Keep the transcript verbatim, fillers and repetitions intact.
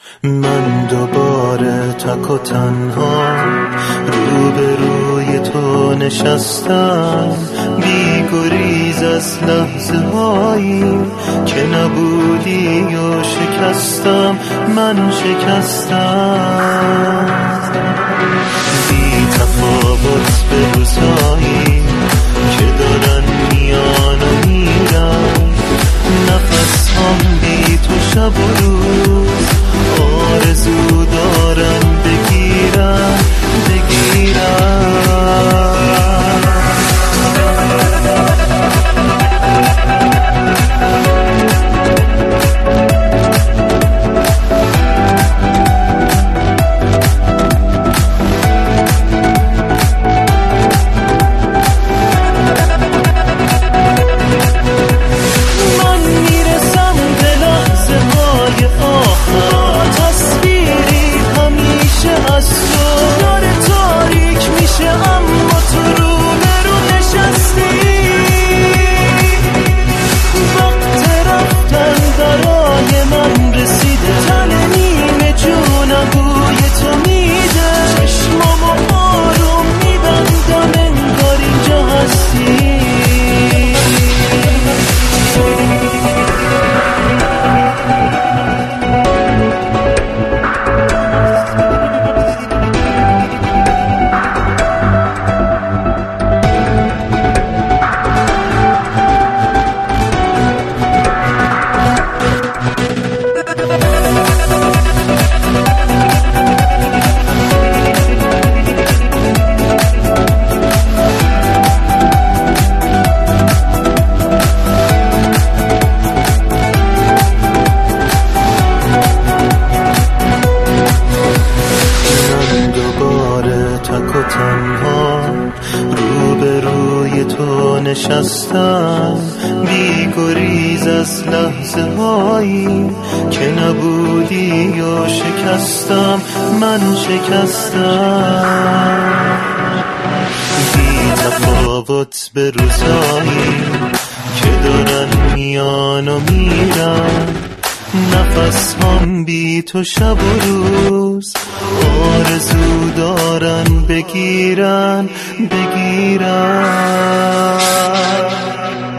من دوباره تک و تنها روبروی تو نشستم، بی گریز از لحظه هایی که نبودی و شکستم، من شکستم. بی تفاوت به روزهایی که دارن میان و میرن، نفس هم بی تو شب و روز آرزو دارن بگیرن بگیرن. روبروی تو نشستم، بی گریز از لحظه هایی که نبودی و شکستم، من شکستم. بی تفاوت به روزهایی که دارن میان و میرن، نفس هم بی تو شب و روز آرزو دارن بگیرن بگیرن.